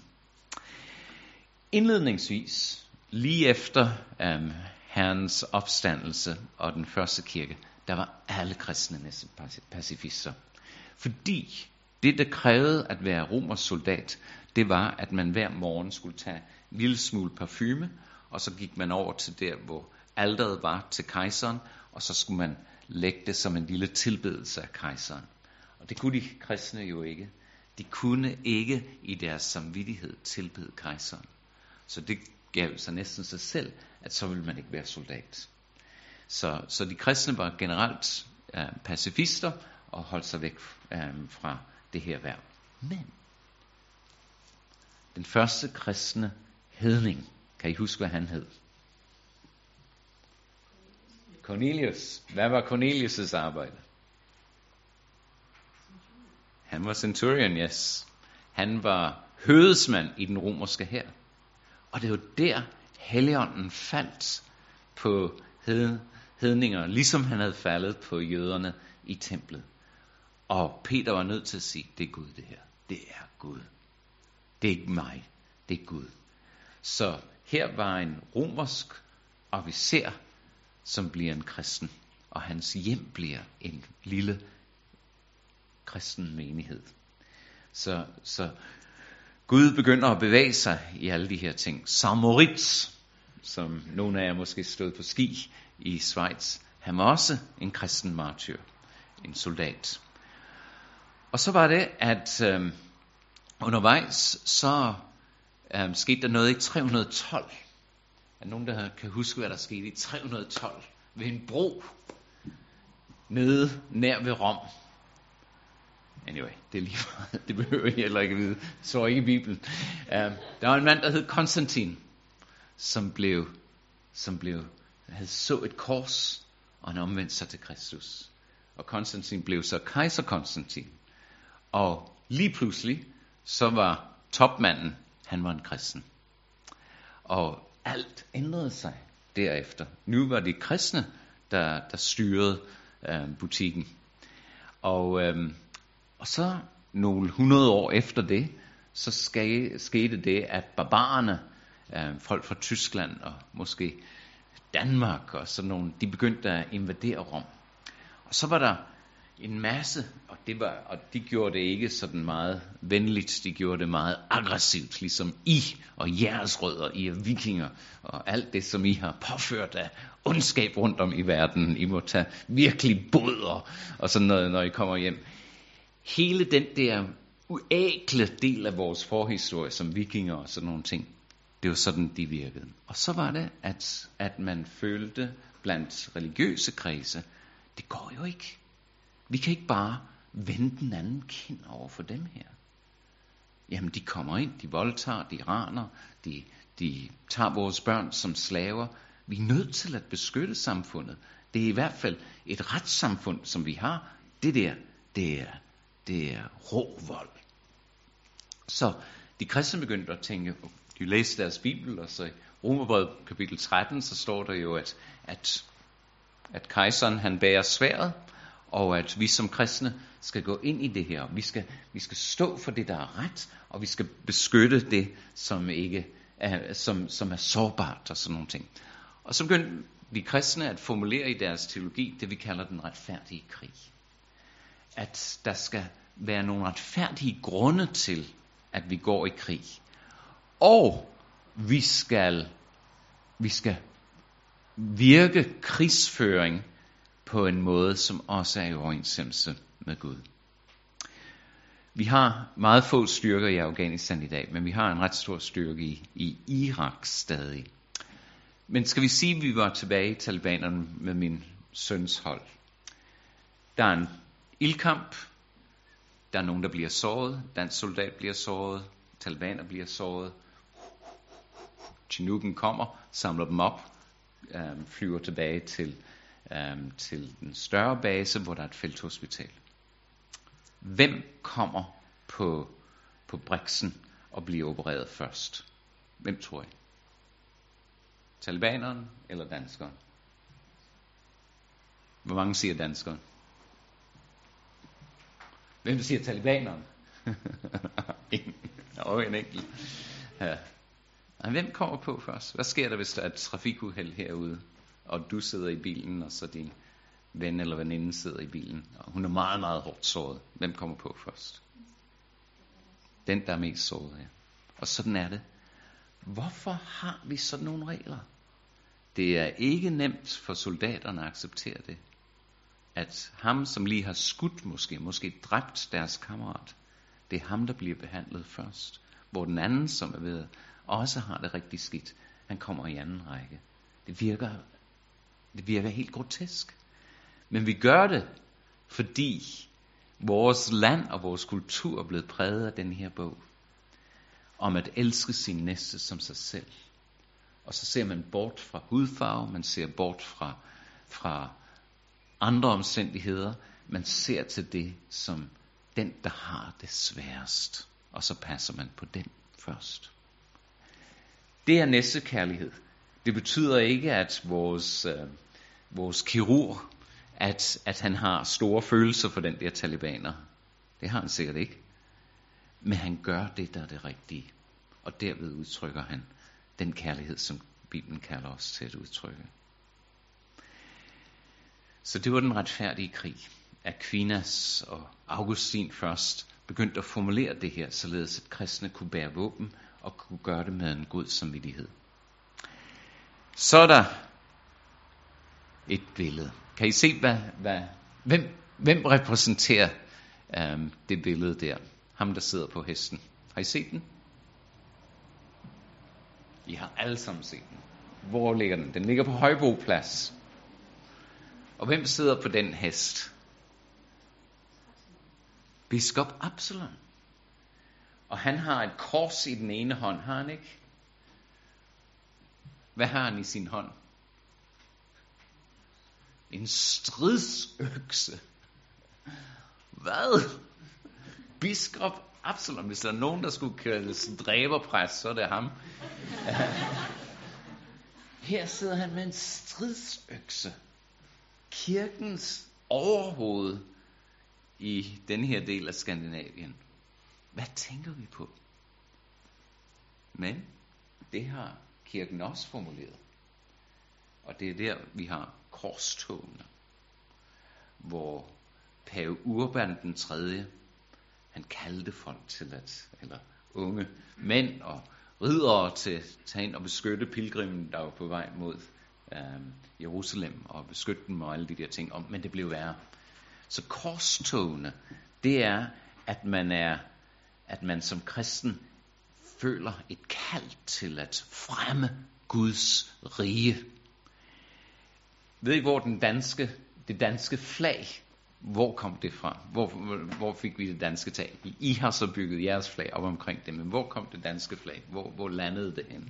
Indledningsvis, lige efter um, Herrens opstandelse og den første kirke, der var alle kristne næsten pacifister. Fordi det, der krævede at være romersk soldat, det var, at man hver morgen skulle tage en lille smule parfume, og så gik man over til der, hvor alteret var til kejseren, og så skulle man lægge det som en lille tilbedelse af kejseren. Og det kunne de kristne jo ikke. De kunne ikke i deres samvittighed tilbede kejseren. Så det gav sig næsten sig selv, at så ville man ikke være soldat. Så, så de kristne var generelt øh, pacifister og holdt sig væk øh, fra det her værv. Men den første kristne hedning, kan I huske, hvad han hed? Cornelius. Hvad var Cornelius' arbejde? Han var centurion, yes. Han var høvedsmand i den romerske hær. Og det var der, Helligånden faldt på hed, hedninger, ligesom han havde faldet på jøderne i templet. Og Peter var nødt til at sige, det er Gud det her. Det er Gud. Det er ikke mig. Det er Gud. Så her var en romersk officer, som bliver en kristen. Og hans hjem bliver en lille kristen menighed. Så, så Gud begynder at bevæge sig i alle de her ting. Saint Moritz, som nogle af jer måske stod på ski i Schweiz. Han var også en kristen martyr, en soldat. Og så var det, at øh, undervejs, så øh, skete der noget i tre hundrede og tolv. Er der nogen, der kan huske, hvad der skete i tre hundrede og tolv? Ved en bro, nede nær ved Rom. Anyway, det er lige det behøver jeg heller ikke at vide. Så ikke i Bibelen. Uh, der var en mand, der hed Konstantin, som blev, som blev, havde så et kors, og han omvendte sig til Kristus. Og Konstantin blev så kejser Konstantin. Og lige pludselig, så var topmanden, han var en kristen. Og alt ændrede sig derefter. Nu var det kristne, der, der styrede øh, butikken. Og, øh, og så nogle hundrede år efter det, så skete, skete det, at barbarerne, øh, folk fra Tyskland og måske Danmark og sådan nogle, de begyndte at invadere Rom. Og så var der en masse, og, det var, og de gjorde det ikke sådan meget venligt, de gjorde det meget aggressivt, ligesom I og jeres rødder, I er vikinger, og alt det, som I har påført af ondskab rundt om i verden. I må tage virkelig båder og sådan noget, når I kommer hjem. Hele den der uækle del af vores forhistorie, som vikinger og sådan nogle ting, det var sådan, de virkede. Og så var det, at, at man følte blandt religiøse kredse, det går jo ikke. Vi kan ikke bare vende den anden kind over for dem her. Jamen, de kommer ind, de voldtager, de raner, de, de tager vores børn som slaver. Vi er nødt til at beskytte samfundet. Det er i hvert fald et retssamfund, som vi har. Det der, det er, det er rå vold. Så de kristne begyndte at tænke, de læste deres bibel, og så i Romerbrevet kapitel tretten, så står der jo, at, at, at kejseren han bærer sværdet, og at vi som kristne skal gå ind i det her. Vi skal, vi skal stå for det, der er ret, og vi skal beskytte det, som, ikke er, som, som er sårbart og sådan nogle ting. Og så begyndte de kristne at formulere i deres teologi det, vi kalder den retfærdige krig. At der skal være nogle retfærdige grunde til, at vi går i krig. Og vi skal, vi skal virke krigsføring på en måde, som også er i overensstemmelse med Gud. Vi har meget få styrker i Afghanistan i dag, men vi har en ret stor styrke i, i Irak stadig. Men skal vi sige, at vi var tilbage i Talibanerne med min søns hold? Der er en ildkamp, der er nogen, der bliver såret, dansk soldat bliver såret, talibaner bliver såret. Chinooken kommer, samler dem op, øh, flyver tilbage til Um, til den større base, hvor der er et felthospital. Hvem kommer på, på Brixen og bliver opereret først? Hvem tror I? Talibaneren eller danskeren? Hvor mange siger danskeren? Hvem siger talibaneren? Ingen. Og en enkelt. Ja. Men hvem kommer på først? Hvad sker der, hvis der er et trafikuheld herude? Og du sidder i bilen, og så din ven eller veninde sidder i bilen, og hun er meget, meget hårdt såret. Hvem kommer på først? Den, der er mest såret, ja. Og sådan er det. Hvorfor har vi sådan nogle regler? Det er ikke nemt for soldaterne at acceptere det. At ham, som lige har skudt måske, måske dræbt deres kammerat, det er ham, der bliver behandlet først. Hvor den anden, som er ved, også har det rigtig skidt, han kommer i anden række. Det virker Det virker helt grotesk. Men vi gør det, fordi vores land og vores kultur er blevet præget af den her bog. Om at elske sin næste som sig selv. Og så ser man bort fra hudfarve, man ser bort fra, fra andre omstændigheder. Man ser til det som den, der har det sværest. Og så passer man på den først. Det er næstekærlighed. Det betyder ikke, at vores, øh, vores kirurg, at, at han har store følelser for den der talibaner. Det har han sikkert ikke. Men han gør det, der er det rigtige. Og derved udtrykker han den kærlighed, som Bibelen kalder os til at udtrykke. Så det var den retfærdige krig. Aquinas og Augustin først begyndte at formulere det her, således at kristne kunne bære våben og kunne gøre det med en god samvittighed. Så er der et billede. Kan I se, hvad, hvad, hvem, hvem repræsenterer øhm, det billede der? Ham, der sidder på hesten. Har I set den? I har alle sammen set den. Hvor ligger den? Den ligger på Højbroplads. Og hvem sidder på den hest? Biskop Absalon. Og han har et kors i den ene hånd, har han ikke? Hvad har han i sin hånd? En stridsøkse. Hvad? Biskop Absalon. Hvis der er nogen, der skulle kaldes dræberpræst, så er det ham. Her sidder han med en stridsøkse. Kirkens overhoved i denne her del af Skandinavien. Hvad tænker vi på? Men det har kirken også formuleret. Og det er der, vi har korstogene, hvor pave Urban den tredje, han kaldte folk til at, eller unge mænd og riddere til at tage ind og beskytte pilgrimen, der var på vej mod øh, Jerusalem, og beskytte dem og alle de der ting. Men det blev værre. Så korstogene, det er, at man er, at man som kristen føler et kald til at fremme Guds rige. Ved I, hvor den danske, det danske flag, hvor kom det fra? Hvor, hvor fik vi det danske tag? I har så bygget jeres flag op omkring det, men hvor kom det danske flag? Hvor, hvor landede det henne?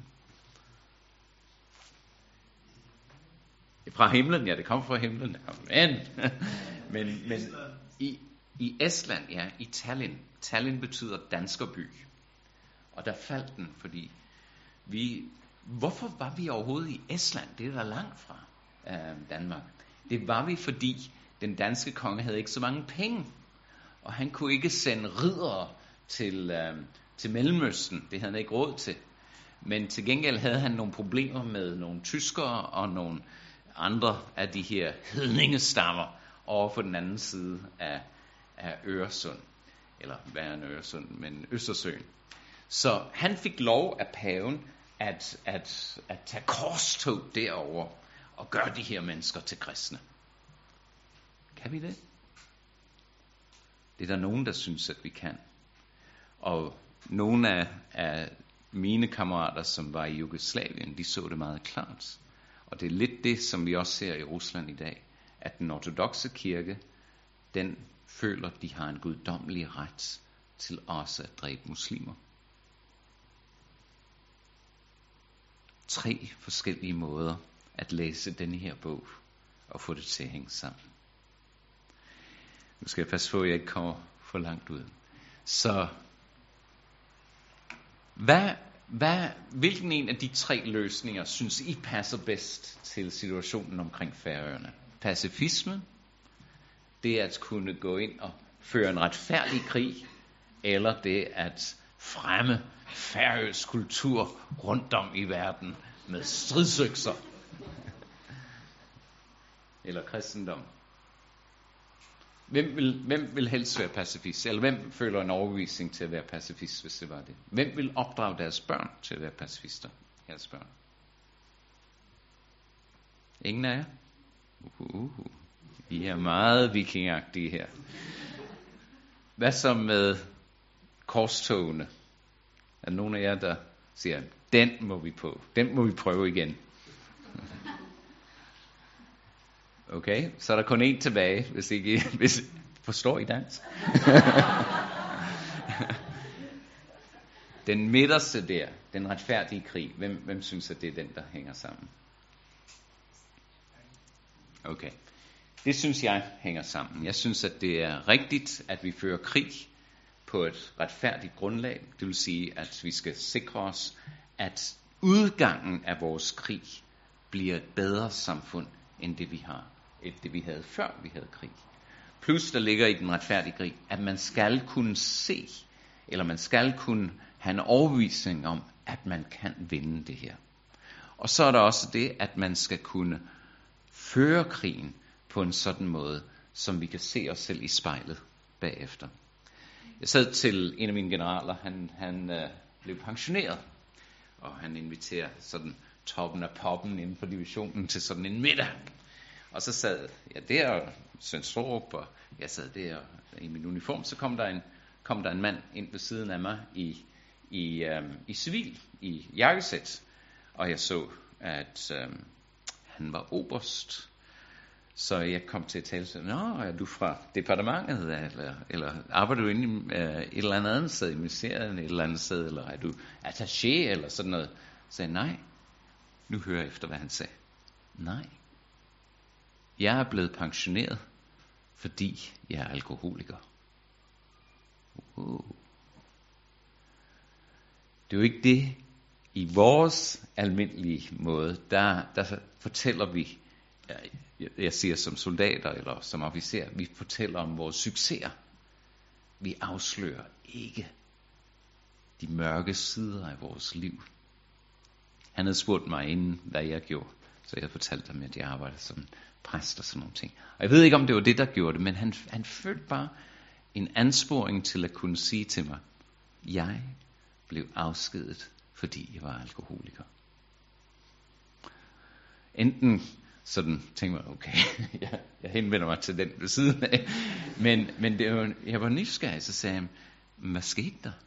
Fra himlen, ja, det kom fra himlen. Men, men, men i, i Estland, ja, i Tallinn. Tallinn betyder danskerby. Og der faldt den, fordi vi... Hvorfor var vi overhovedet i Estland? Det er der langt fra øh, Danmark. Det var vi, fordi den danske konge havde ikke så mange penge. Og han kunne ikke sende riddere til, øh, til Mellemøsten. Det havde han ikke råd til. Men til gengæld havde han nogle problemer med nogle tyskere og nogle andre af de her hedningestammer over på den anden side af, af Øresund. Eller hvad er en Øresund, men Østersøen. Så han fik lov af paven at, at, at tage korstog derover og gøre de her mennesker til kristne. Kan vi det? Det er der nogen, der synes, at vi kan. Og nogle af, af mine kammerater, som var i Jugoslavien, de så det meget klart. Og det er lidt det, som vi også ser i Rusland i dag. At den ortodokse kirke, den føler, de har en guddommelig ret til også at dræbe muslimer. Tre forskellige måder at læse denne her bog og få det til at hænge sammen. Nu skal jeg passe på, at jeg ikke kommer for langt ud. Så hvad, hvad, hvilken en af de tre løsninger synes I passer bedst til situationen omkring Færøerne? Pacifisme, det at kunne gå ind og føre en retfærdig krig, eller det at fremme færøsk kultur rundt om i verden med stridsøkser? Eller kristendom? Hvem vil, hvem vil helst være pacifist? Eller hvem føler en overbevisning til at være pacifist, hvis det var det? Hvem vil opdrage deres børn til at være pacifister? Jeres børn? Ingen af jer? Uh, uh, uh. I er meget vikingagtige her. Hvad så med korstogene? Er der nogen af jer, der siger, den må vi på, den må vi prøve igen? Okay, så er der kun én tilbage, hvis ikke hvis, forstår I dansk? Den midterste der, den retfærdige krig, hvem, hvem synes, at det er den, der hænger sammen? Okay, det synes jeg hænger sammen. Jeg synes, at det er rigtigt, at vi fører krig på et retfærdigt grundlag. Det vil sige, at vi skal sikre os, at udgangen af vores krig bliver et bedre samfund, end det vi har. End det vi havde før vi havde krig. Plus der ligger i den retfærdige krig, at man skal kunne se, eller man skal kunne have en overbevisning om, at man kan vinde det her. Og så er der også det, at man skal kunne føre krigen på en sådan måde, som vi kan se os selv i spejlet bagefter. Jeg sad til en af mine generaler, han, han øh, blev pensioneret, og han inviterer sådan toppen af poppen inden for divisionen til sådan en middag. Og så sad jeg der, Søren Storup, og jeg sad der i min uniform. Så kom der en, kom der en mand ind ved siden af mig i, i, øhm, i civil, i jakkesæt. Og jeg så, at øhm, han var oberst. Så jeg kom til at tale til, nå, er du fra departementet, eller, eller arbejder du inde i uh, et eller andet sted, i ministeriet, et eller andet sted, eller er du attaché, eller sådan noget? Så sagde nej. Nu hører jeg efter, hvad han sagde. Nej. Jeg er blevet pensioneret, fordi jeg er alkoholiker. Uh. Det er jo ikke det, i vores almindelige måde, der, der fortæller vi, jeg, jeg siger som soldater eller som officer, vi fortæller om vores succeser. Vi afslører ikke de mørke sider af vores liv. Han havde spurgt mig inden, hvad jeg gjorde, så jeg fortalte ham, at jeg arbejdede som præst og sådan nogle ting. Og jeg ved ikke, om det var det, der gjorde det, men han, han følte bare en ansporing til at kunne sige til mig, jeg blev afskediget, fordi jeg var alkoholiker. Enten sådan tænkte jeg, okay, jeg, jeg henvender mig til den ved siden af, men, men det var, jeg var nysgerrig, så sagde jeg, hvad skete der?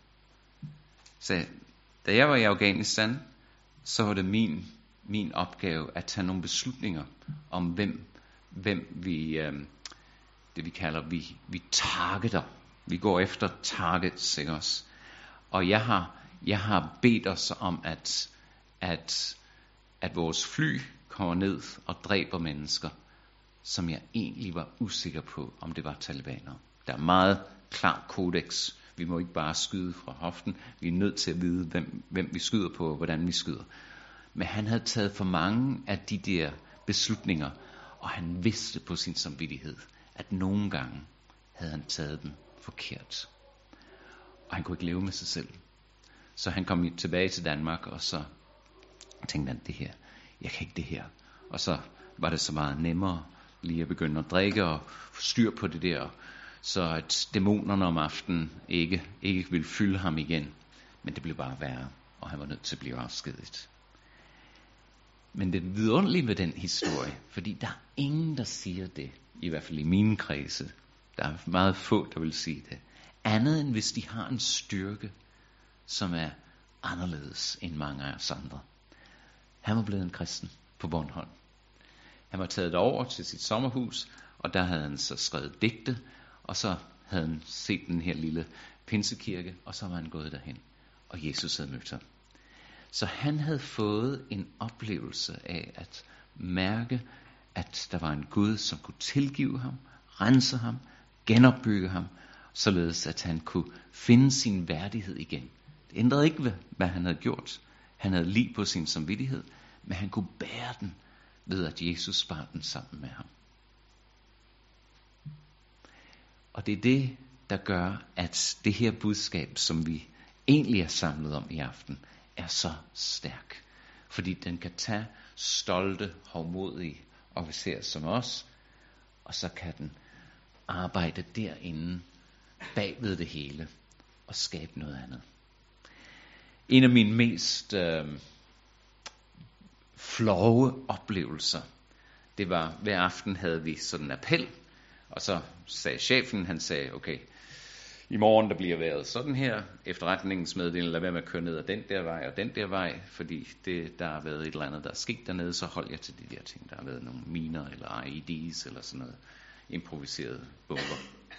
Så da jeg var i Afghanistan, så var det min, min opgave at tage nogle beslutninger om, hvem, hvem vi, øh, det vi kalder, vi, vi targeter. Vi går efter targets, ikke også? Og jeg har, jeg har bedt os om, at, at, at vores fly kommer ned og dræber mennesker, som jeg egentlig var usikker på, om det var talibanere. Der er meget klar kodex. Vi må ikke bare skyde fra hoften. Vi er nødt til at vide, hvem, hvem vi skyder på, og hvordan vi skyder. Men han havde taget for mange af de der beslutninger, og han vidste på sin samvittighed, at nogle gange havde han taget dem forkert. Og han kunne ikke leve med sig selv. Så han kom tilbage til Danmark, og så tænkte han, det her, jeg kan ikke det her. Og så var det så meget nemmere lige at begynde at drikke og få styr på det der, så at dæmonerne om aftenen ikke, ikke ville fylde ham igen. Men det blev bare værre, og han var nødt til at blive afskediget. Men det vidunderlige ved den historie, fordi der er ingen, der siger det, i hvert fald i mine kredse, der er meget få, der vil sige det, andet end hvis de har en styrke, som er anderledes end mange af os andre. Han var blevet en kristen på Bornholm. Han var taget over til sit sommerhus, og der havde han så skrevet digte, og så havde han set den her lille pinsekirke, og så var han gået derhen, og Jesus havde mødt ham. Så han havde fået en oplevelse af at mærke, at der var en Gud, som kunne tilgive ham, rense ham, genopbygge ham, således at han kunne finde sin værdighed igen. Det ændrede ikke, hvad han havde gjort. Han havde lig på sin samvittighed, men han kunne bære den ved, at Jesus bar den sammen med ham. Og det er det, der gør, at det her budskab, som vi egentlig er samlet om i aften, er så stærk. Fordi den kan tage stolte, hovmodige officerer som os, og så kan den arbejde derinde, bag ved det hele, og skabe noget andet. En af mine mest øh, flove oplevelser, det var, hver aften havde vi sådan en appel, og så sagde chefen, han sagde, okay, i morgen der bliver vejret sådan her, efterretningens meddelelse, lad være med at køre ned ad den der vej og den der vej, fordi det, der har været et eller andet, der er sket dernede, så hold jeg til de der ting. Der har været nogle miner eller I E D's eller sådan noget, improviserede bomber.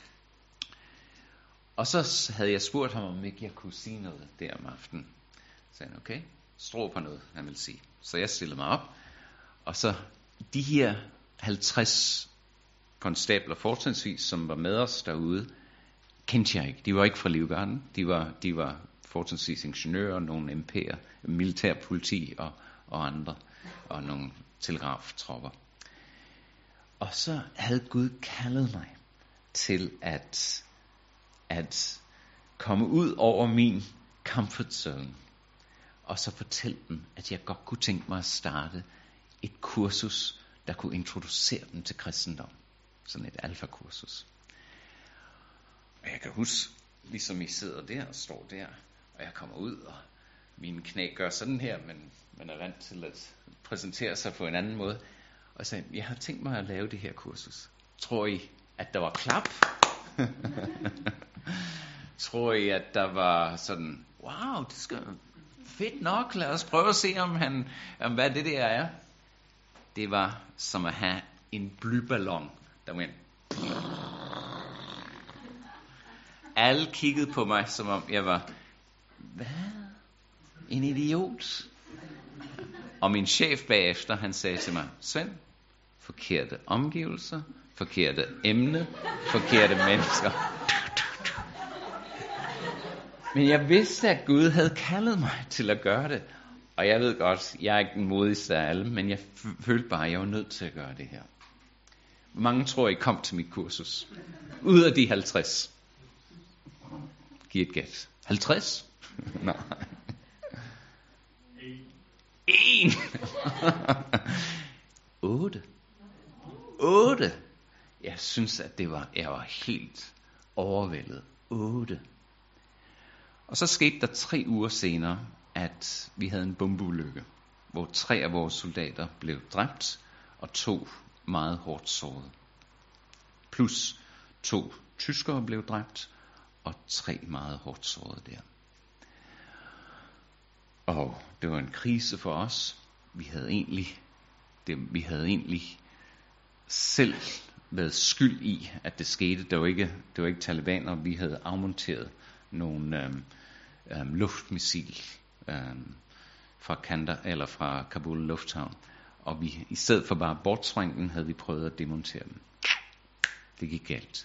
Og så havde jeg spurgt ham, om ikke jeg kunne sige noget der om aftenen. Så sagde han, okay, strå på noget, han ville sige. Så jeg stillede mig op, og så de her halvtreds konstabler fortrinsvis, som var med os derude, kendte jeg ikke. De var ikke fra Livgarden. De var, de var fortrinsvis ingeniører, nogle M P'er, militærpoliti og, og andre, og nogle telegraftropper. Og så havde Gud kaldet mig til at, at komme ud over min comfort zone, og så fortælle dem, at jeg godt kunne tænke mig at starte et kursus, der kunne introducere dem til kristendom. Sådan et alfa-kursus. Og jeg kan huske, ligesom I sidder der og står der, og jeg kommer ud, og mine knæ gør sådan her, men man er vant til at præsentere sig på en anden måde. Og og sagde, jeg har tænkt mig at lave det her kursus. Tror I, at der var klap? Tror I, at der var sådan, wow, det skal fedt nok, lad os prøve at se, om, han, om hvad det der er. Det var som at have en blyballon, der went. Alle kiggede på mig, som om jeg var, hvad? En idiot? Og min chef bagefter, han sagde til mig, Svend, forkerte omgivelser, forkerte emne, forkerte mennesker. Men jeg vidste, at Gud havde kaldet mig til at gøre det. Og jeg ved godt, jeg er ikke den modigste af alle, men jeg følte bare, at jeg var nødt til at gøre det her. Hvor mange tror I kom til mit kursus? Ud af de halvtreds. Giv et gæt. halvtreds? Nej. En. Otte. Otte. Jeg synes, at det var, jeg var helt overvældet. Otte. Og så skete der tre uger senere, at vi havde en bombeulykke, hvor tre af vores soldater blev dræbt, og to meget hårdt såret. Plus to tyskere blev dræbt, og tre meget hårdt såret der. Og det var en krise for os. Vi havde egentlig, det, vi havde egentlig selv været skyld i, at det skete. Det var ikke, det var ikke talibaner. Vi havde afmonteret nogle øhm, øhm, luftmissil øhm, fra Kandahar eller fra Kabul lufthavn. Og vi, i stedet for bare at bortsprænge den, havde vi prøvet at demontere dem. Det gik galt.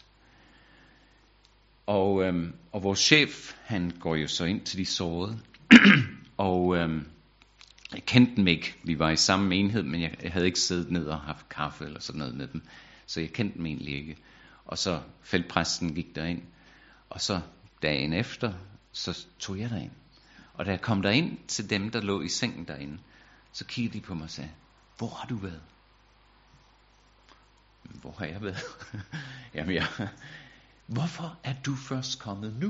Og, øhm, og vores chef, han går jo så ind til de sårede. Og øhm, jeg kendte dem ikke. Vi var i samme enhed, men jeg, jeg havde ikke siddet ned og haft kaffe eller sådan noget med dem. Så jeg kendte dem egentlig ikke. Og så feltpræsten gik derind. Og så dagen efter, så tog jeg derind. Og da jeg kom derind til dem, der lå i sengen derinde, så kiggede de på mig og sagde, hvor har du været? Hvor har jeg været? Jamen jeg... Hvorfor er du først kommet nu?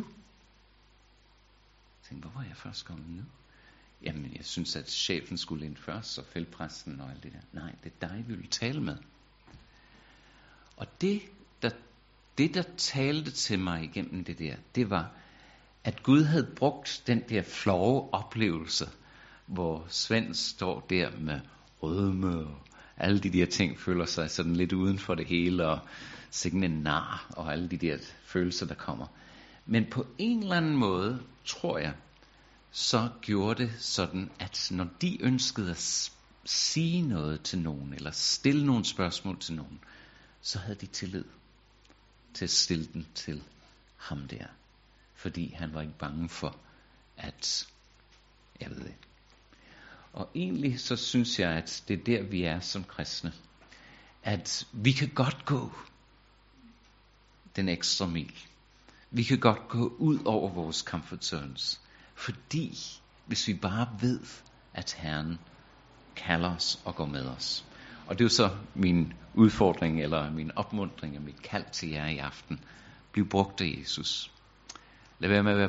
Jeg tænkte, hvorfor er jeg først kommet nu? Jamen, jeg synes, at chefen skulle ind først, og feltpræsten og alt det der. Nej, det er dig, vi vil tale med. Og det der, det, der talte til mig igennem det der, det var, at Gud havde brugt den der flove oplevelse, hvor Svend står der med rødme og alle de der ting, føler sig sådan lidt uden for det hele, og sikken en nar, og alle de der følelser, der kommer. Men på en eller anden måde, tror jeg, så gjorde det sådan, at når de ønskede at sige noget til nogen, eller stille nogle spørgsmål til nogen, så havde de tillid til at stille den til ham der. Fordi han var ikke bange for, at, jeg ved det. Og egentlig så synes jeg, at det er der, vi er som kristne. At vi kan godt gå den ekstra mil. Vi kan godt gå ud over vores comfort zones. Fordi, hvis vi bare ved, at Herren kalder os og går med os. Og det er jo så min udfordring, eller min opmuntring, og mit kald til jer i aften. Bliv brugt af Jesus. Lad være med at være,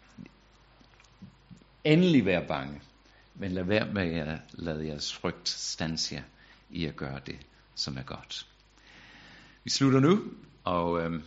endelig være bange. Men lad være med at lade jeres frygt standse jer i at gøre det, som er godt. Vi slutter nu, og øhm,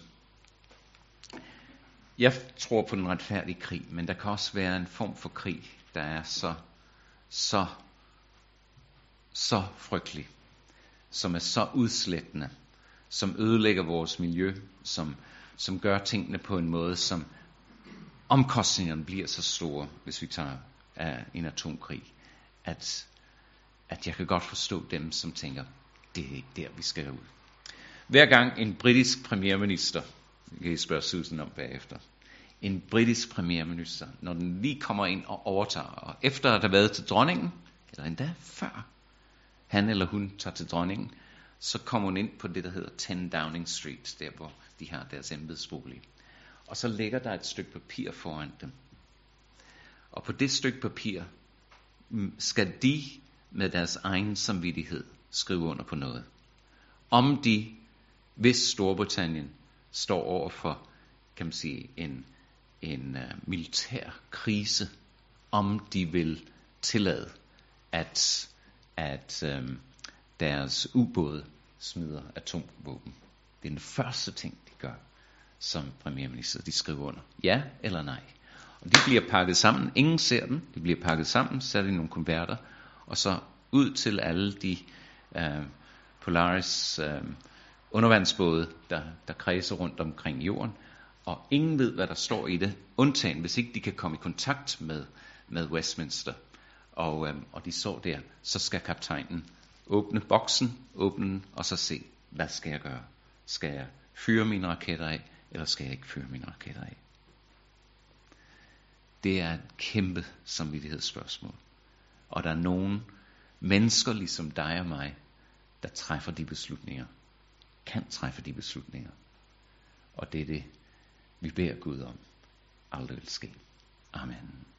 jeg tror på den retfærdige krig, men der kan også være en form for krig, der er så, så, så frygtelig, som er så udslættende, som ødelægger vores miljø, som, som gør tingene på en måde, som omkostningerne bliver så store, hvis vi tager af en atomkrig, at, at jeg kan godt forstå dem, som tænker, det er ikke der, vi skal ud. Hver gang en britisk premierminister, det kan I spørge Susan om bagefter, en britisk premierminister, når den lige kommer ind og overtager, og efter at have været til dronningen, eller endda før han eller hun tager til dronningen, så kommer hun ind på det, der hedder ti Downing Street, der hvor de har deres embedsbolig. Og så ligger der et stykke papir foran dem. Og på det stykke papir skal de med deres egen samvittighed skrive under på noget. Om de, hvis Storbritannien står over for, kan man sige, en, en uh, militær krise, om de vil tillade, at, at, um, deres ubåde smider atomvåben. Det er den første ting, de gør som premierminister. De skriver under. Ja eller nej. Og de bliver pakket sammen. Ingen ser dem. De bliver pakket sammen, sat i nogle kuverter, og så ud til alle de uh, Polaris uh, undervandsbåde, der, der kredser rundt omkring jorden. Og ingen ved, hvad der står i det, undtagen hvis ikke de kan komme i kontakt med, med Westminster. Og, uh, og de så der, så skal kaptajnen åbne boksen, åbne den, og så se, hvad skal jeg gøre? Skal jeg fyre mine raketter af, eller skal jeg ikke fyre mine raketter af? Det er et kæmpe samvittighedsspørgsmål. Og der er nogen mennesker ligesom dig og mig, der træffer de beslutninger. Kan træffe de beslutninger. Og det er det, vi beder Gud om. Aldrig vil ske. Amen.